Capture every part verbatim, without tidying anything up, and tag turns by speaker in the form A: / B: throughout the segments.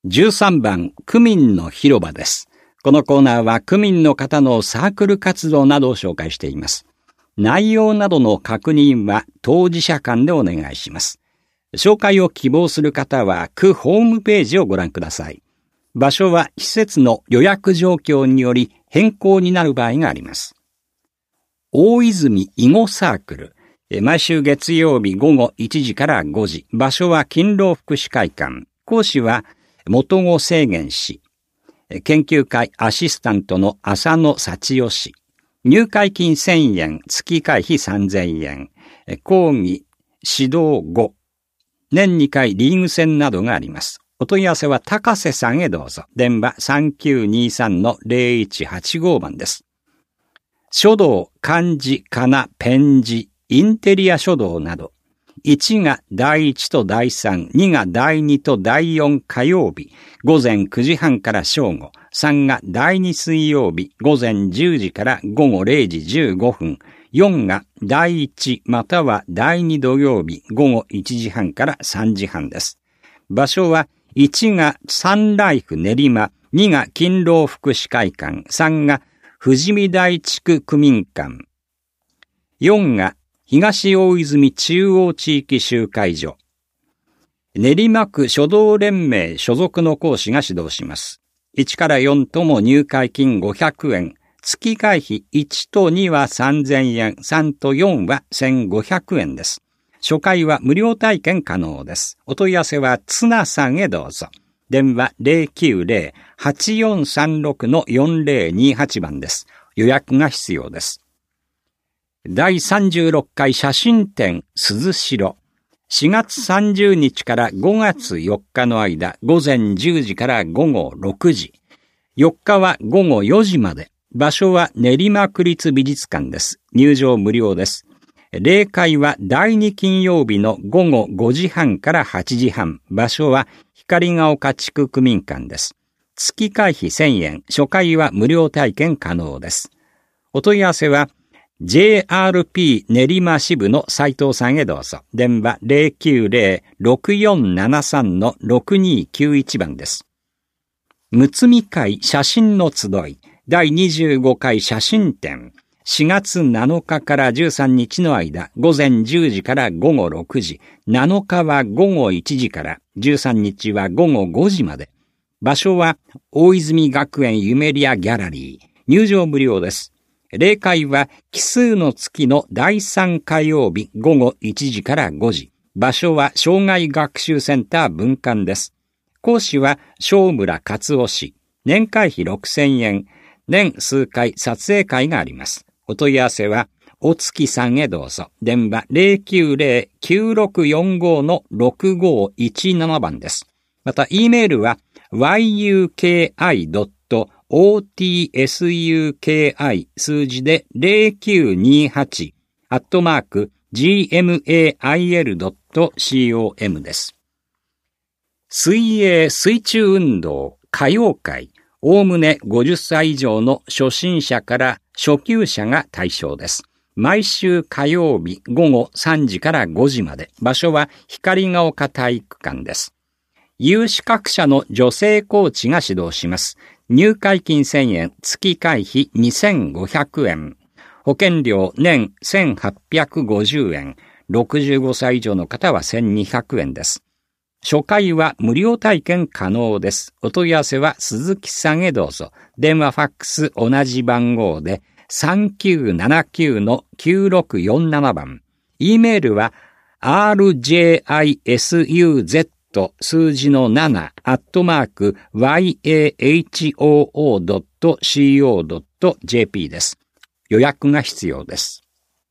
A: じゅうさんばん、区民の広場です。このコーナーは区民の方のサークル活動などを紹介しています。内容などの確認は当事者間でお願いします。紹介を希望する方は区ホームページをご覧ください。場所は施設の予約状況により変更になる場合があります。大泉囲碁サークル。毎週月曜日午後いちじからごじ。場所は勤労福祉会館。講師は元子清源氏。研究会アシスタントの浅野幸代氏。入会金せんえん、月会費さんぜんえん。講義、指導後。年にかいリーグ戦などがあります。お問い合わせは高瀬さんへどうぞ。電話 さんきゅうにさんのゼロいちはちご 番です。書道、漢字、仮名、ペン字、インテリア書道など。いちがだいいちとだいさん、にがだいにとだいよん火曜日、午前くじはんから正午、さんがだいに水曜日、午前じゅうじから午後れいじじゅうごふん、よんがだいいちまたはだいに土曜日、午後いちじはんからさんじはんです。場所はいちがサンライフ練馬、にが勤労福祉会館、さんが富士見台地区区民館、よんが東大泉中央地域集会所。練馬区書道連盟所属の講師が指導します。いちからよんとも入会金ごひゃくえん、月会費いちとにはさんぜんえん、さんとよんはせんごひゃくえんです。初回は無料体験可能です。お問い合わせはつなさんへどうぞ。電話 ゼロきゅうゼロ はちよんさんろくのよんぜろにはち 番です。予約が必要です。だいさんじゅうろっかい写真展鈴代。しがつさんじゅうにちからごがつよっかの間、午前じゅうじから午後ろくじ。よっかは午後よじまで。場所は練馬区立美術館です。入場無料です。例会はだいに金曜日の午後ごじはんからはちじはん。場所は光が丘地区区民館です。月会費せんえん。初回は無料体験可能です。お問い合わせはジェイアールピー 練馬支部の斉藤さんへどうぞ。電話 ゼロきゅうゼロ ろくよんななさんのろくにきゅういち 番です。むつみ会写真の集いだいにじゅうごかい写真展。しがつなのかからじゅうさんにちの間、午前じゅうじから午後ろくじ。なのかは午後いちじから、じゅうさんにちは午後ごじまで。場所は大泉学園ユメリアギャラリー。入場無料です。例会は奇数の月のだいさん火曜日午後いちじからごじ。場所は障害学習センター分館です。講師は正村勝夫氏。年会費ろくせんえん。年数回撮影会があります。お問い合わせはお月さんへどうぞ。電話 ゼロきゅうゼロ きゅうろくよんごのろくごいちなな 番です。また、E メールは ワイユーケーアイドットオーティーエスユーケーアイ 数字でゼロきゅうにはちアットマーク ジーエムエーアイエルドットコム です。水泳水中運動歌謡会、おおむねごじゅっさい以上の初心者から初級者が対象です。毎週火曜日午後さんじからごじまで。場所は光が丘体育館です。有資格者の女性コーチが指導します。入会金せんえん、月会費にせんごひゃくえん。保険料年せんはっぴゃくごじゅうえん。ろくじゅうごさい以上の方はせんにひゃくえんです。初回は無料体験可能です。お問い合わせは鈴木さんへどうぞ。電話ファックス同じ番号でさんきゅうななきゅうのきゅうろくよんなな 番。E メールは アールジェイアイエスユーゼット 数字のななアットマーク ワイエーエイチオーオードットコードットジェーピー です。予約が必要です。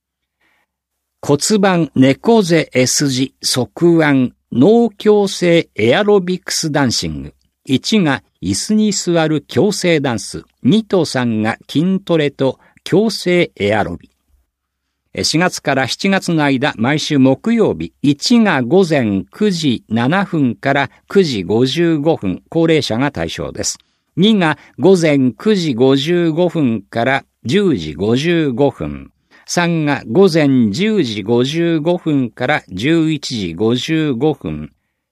A: 骨盤猫背 S 字側腕脳矯正エアロビクスダンシング。いちが椅子に座る矯正ダンス。にとさんが筋トレと矯正エアロビ。しがつからしちがつの間、毎週木曜日、いちがごぜんくじななふんからくじごじゅうごふん、高齢者が対象です。にがごぜんくじごじゅうごふんからじゅうじごじゅうごふん。さんがごぜんじゅうじごじゅうごふんからじゅういちじごじゅうごふん。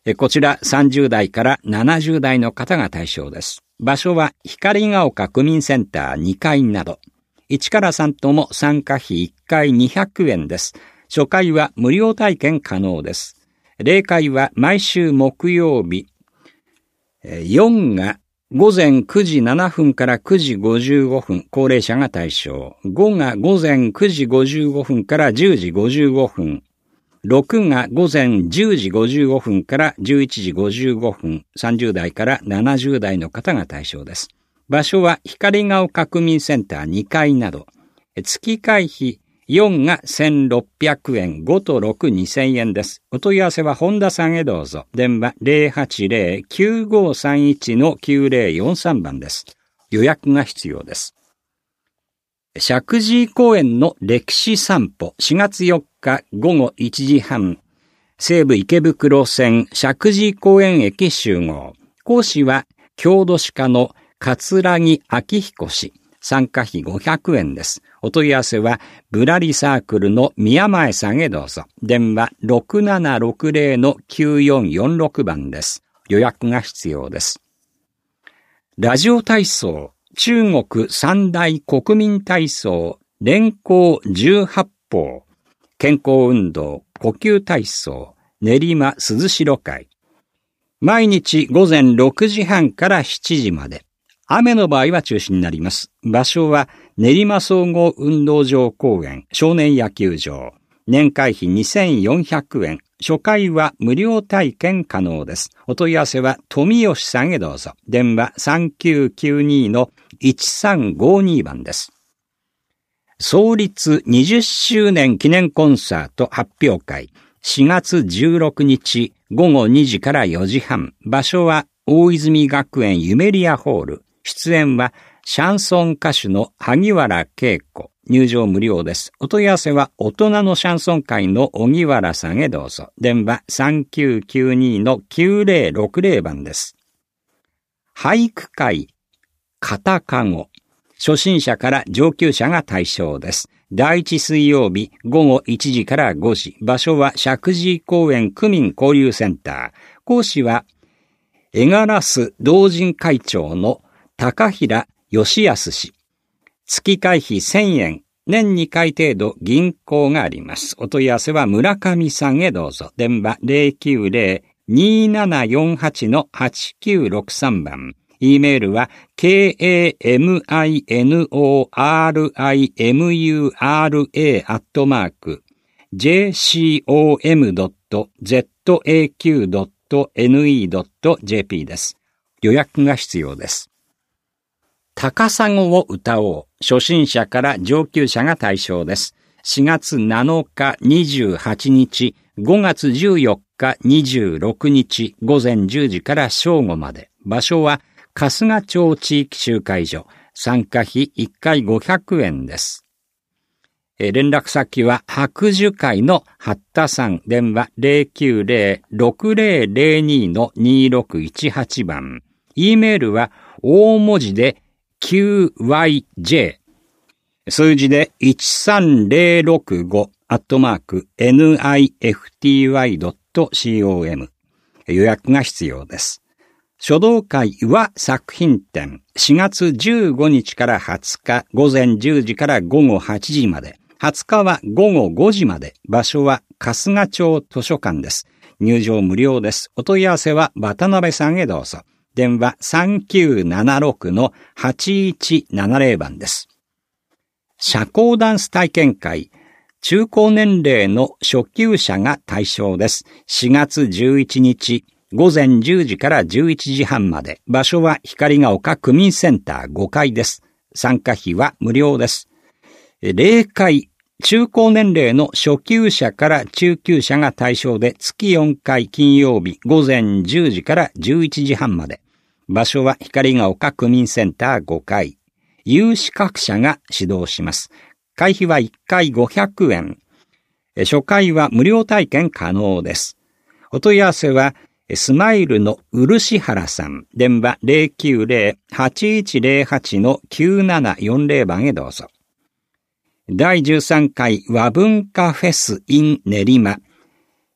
A: こちらさんじゅう代からななじゅう代の方が対象です。場所は光が丘区民センターにかいなど。いちからさんとも参加費いっかいにひゃくえんです。初回は無料体験可能です。例会は毎週木曜日。よんがごぜんくじななふんからくじごじゅうごふん、高齢者が対象。ごがごぜんくじごじゅうごふんからじゅうじごじゅうごふん。ろくがごぜんじゅうじごじゅうごふんからじゅういちじごじゅうごふん、さんじゅう代からななじゅう代の方が対象です。場所は光が丘区民センターにかいなど。月会費よんがせんろっぴゃくえん、ごとろくにせんえんです。お問い合わせは本田さんへどうぞ。電話 ゼロはちゼロ きゅうごさんいち のきゅうゼロよんさん 番です。予約が必要です。石神井公園の歴史散歩しがつよっかごごいちじはん、西武池袋線石神井公園駅集合。講師は郷土史家の桂木明彦氏。参加費ごひゃくえんです。お問い合わせはぶらりサークルの宮前さんへどうぞ。電話 ろくななろくゼロ のきゅうよんよんろく 番です。予約が必要です。ラジオ体操中国三大国民体操連行じゅうはち法、健康運動呼吸体操練馬鈴代会。毎日午前ろくじはんからしちじまで。雨の場合は中止になります。場所は練馬総合運動場公園少年野球場。年会費にせんよんひゃくえん。初回は無料体験可能です。お問い合わせは富吉さんへどうぞ。電話 さんきゅうきゅうに のいちさんごに 番です。創立にじゅっしゅうねん記念コンサート発表会。しがつじゅうろくにちごごにじからよじはん。場所は大泉学園ユメリアホール。出演はシャンソン歌手の萩原恵子。入場無料です。お問い合わせは大人のシャンソン会の荻原さんへどうぞ。電話 さんきゅうきゅうに のきゅうゼロろくゼロ 番です。俳句会片かご。初心者から上級者が対象です。だいいち水曜日ごごいちじからごじ。場所は石神井公園区民交流センター。講師は江烏同人会長の高平義康氏。月会費せんえん。年にかい程度銀行があります。お問い合わせは村上さんへどうぞ。電話 ゼロきゅうゼロ にーななよんはち のはちきゅうろくさん 番。E メールは ケーエーエムアイエヌオーアールアイエムユーアールエー アットマーク ジェーシーオーエムドットゼットエーキュードットエヌイードットジェーピー です。予約が必要です。高砂を歌おう。初心者から上級者が対象です。しがつなのか、にじゅうはちにち、ごがつじゅうよっか、にじゅうろくにち、午前じゅうじから正午まで。場所は春日町地域集会所。参加費いっかいごひゃくえんです。え連絡先は白樹会の八田さん。電話 ゼロきゅうゼロ ろくゼロゼロに のにろくいちはち 番。E メールは大文字でキューワイジェー 数字でいちさんゼロろくごアットマーク エヌアイエフティーワイドットコム 予約が必要です。書道会は作品展しがつじゅうごにちからはつか午前じゅうじから午後はちじまで。はつかは午後ごじまで。場所は春日町図書館です。入場無料です。お問い合わせは渡辺さんへどうぞ。電話 さんきゅうななろく のはちいちななゼロ 番です。社交ダンス体験会、中高年齢の初級者が対象です。しがつじゅういちにち、午前じゅうじからじゅういちじはんまで。場所は光が丘区民センターごかいです。参加費は無料です。例会、中高年齢の初級者から中級者が対象で月よんかい金曜日午前じゅうじからじゅういちじはんまで。場所は光が丘区民センターごかい。有資格者が指導します。会費はいっかいごひゃくえん。初回は無料体験可能です。お問い合わせはスマイルの漆原さん。電話 ゼロきゅうゼロ はちいちゼロはち のきゅうななよんゼロ 番へどうぞ。だいじゅうさんかい和文化フェス in 練馬。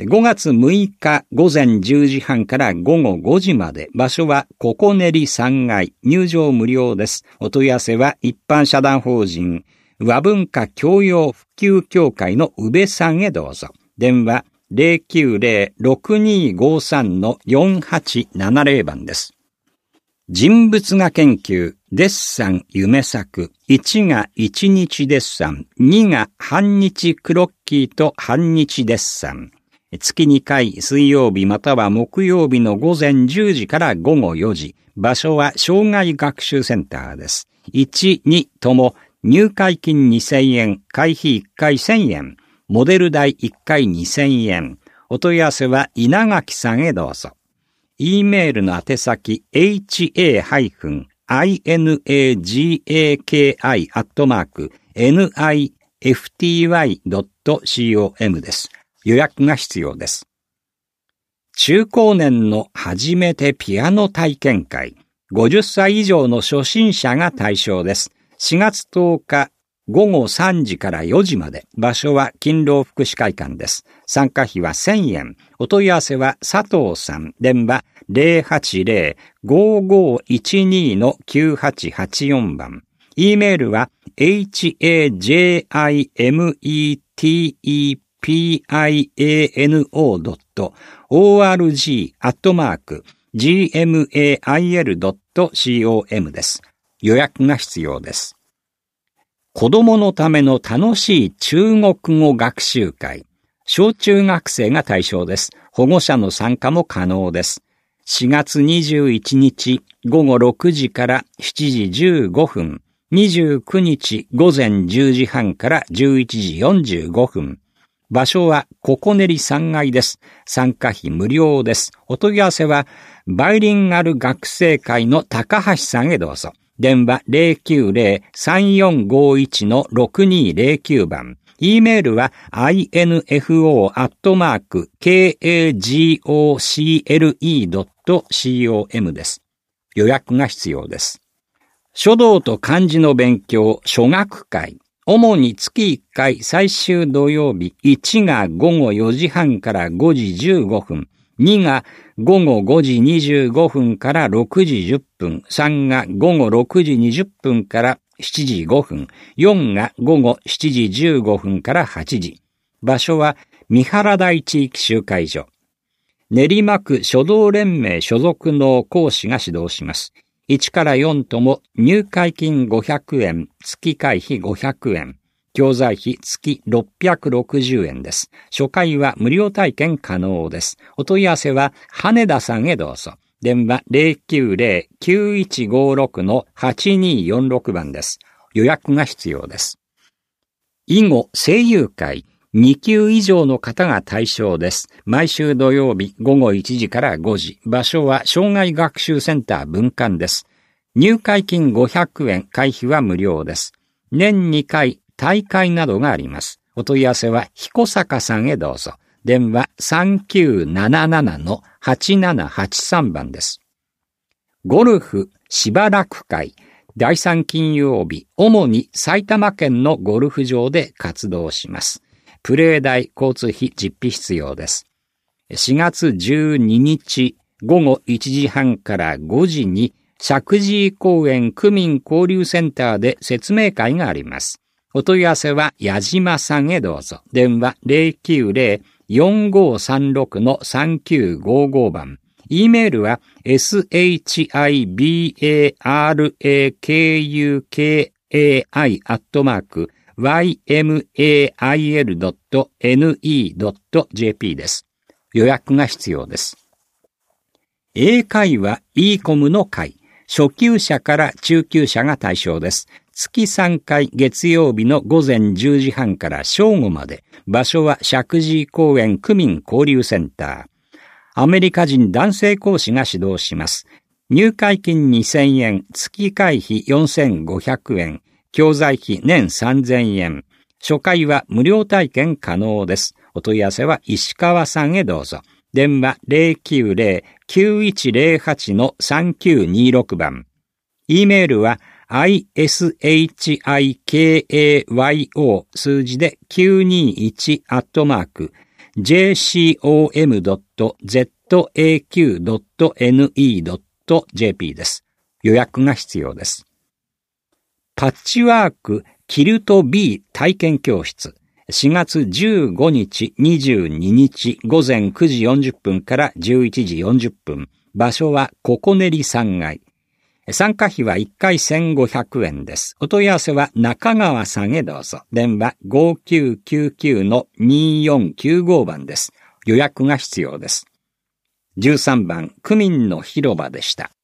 A: ごがつむいか午前じゅうじはんから午後ごじまで、場所はここねりさんがい、入場無料です。お問い合わせは一般社団法人和文化教養普及協会の宇部さんへどうぞ。電話 ゼロきゅうゼロ ろくにーごーさん よんはちななゼロ 番です。人物画研究、デッサン夢作、いちが一日デッサン、にが半日クロッキーと半日デッサン。月にかい水曜日または木曜日の午前じゅうじから午後よじ。場所は障害学習センターです。いち、にとも入会金にせんえん、会費いっかいせんえん、モデル代いっかいにせんえん。お問い合わせは稲垣さんへどうぞ。E メールの宛先 エイチエー アイエヌエージーエーケーアイ アットマーク エヌアイエフティーワイドットコム です。予約が必要です。中高年の初めてピアノ体験会。ごじゅっさい以上の初心者が対象です。しがつとおかごごさんじからよじまで。場所は勤労福祉会館です。参加費はせんえん。お問い合わせは佐藤さん。電話 ゼロはちゼロ ごーごーいちにー きゅうはちはちよん 番。E メールは エイチエージェーアイエムイーティーピアイエーエヌオードットオーアールジー アットマーク ジーエムエーアイエルドットコム です。予約が必要です。子供のための楽しい中国語学習会。小中学生が対象です。保護者の参加も可能です。しがつにじゅういちにちごごろくじからしちじじゅうごふん、にじゅうくにち午前じゅうじはんからじゅういちじよんじゅうごふん。場所はここねりさんがいです。参加費無料です。お問い合わせはバイリンガル学生会の高橋さんへどうぞ。電話 ゼロきゅうゼロ さんよんごいち ろくにーゼロきゅう 番。E メールは インフォ アットマーク ケーエージーオーシーエルイードットコム です。予約が必要です。書道と漢字の勉強、書学会。主に月いっかい最終土曜日、いちがごごよじはんからごじじゅうごふん、にがごごごじにじゅうごふんからろくじじゅっぷん、さんがごごろくじにじゅっぷんからしちじごふん、よんがごごしちじじゅうごふんからはちじ。場所は三原台地域集会所。練馬区書道連盟所属の講師が指導します。いちからよんとも入会金ごひゃくえん、月会費ごひゃくえん、教材費月ろっぴゃくろくじゅうえんです。初回は無料体験可能です。お問い合わせは羽田さんへどうぞ。電話 ゼロきゅうゼロ きゅういちごろく はちにーよんろく 番です。予約が必要です。囲碁声優会。にきゅう以上の方が対象です。毎週土曜日ごごいちじからごじ。場所は障害学習センター分館です。入会金ごひゃくえん、会費は無料です。年にかい大会などがあります。お問い合わせは彦坂さんへどうぞ。電話 さんきゅうなななな はちななはちさん 番です。ゴルフしばらく会。だいさん金曜日、主に埼玉県のゴルフ場で活動します。プレー代、交通費、実費必要です。しがつじゅうににちごごいちじはんからごじに石神井公園区民交流センターで説明会があります。お問い合わせは矢島さんへどうぞ。電話 ゼロきゅうゼロ よんごさんろく さんきゅうごご 番。E メールは シバラク アットマーク ワイエムエーアイエルドットネットドットジェーピー です。予約が必要です。英会話 イーコム の会。初級者から中級者が対象です。月さんかい月曜日の午前じゅうじはんから正午まで。場所は石神井公園区民交流センター。アメリカ人男性講師が指導します。入会金にせんえん、月会費よんせんごひゃくえん、教材費年さんぜんえん。初回は無料体験可能です。お問い合わせは石川さんへどうぞ。電話 ゼロきゅうゼロ きゅういちゼロはち さんきゅうにろく 番。E メールは アイエスエイチアイケーエーワイオー 数字できゅうにいちアットマークジェーシーオーエムドットゼットエーキュードットネットドットジェーピー です。予約が必要です。パッチワークキルト B 体験教室。しがつじゅうごにち、にじゅうににちごぜんくじよんじゅっぷんからじゅういちじよんじゅっぷん。場所はココネリさんがい。参加費はいっかいせんごひゃくえんです。お問い合わせは中川さんへどうぞ。電話 ごきゅうきゅうきゅうのによんきゅうご 番です。予約が必要です。じゅうさんばん、区民の広場でした。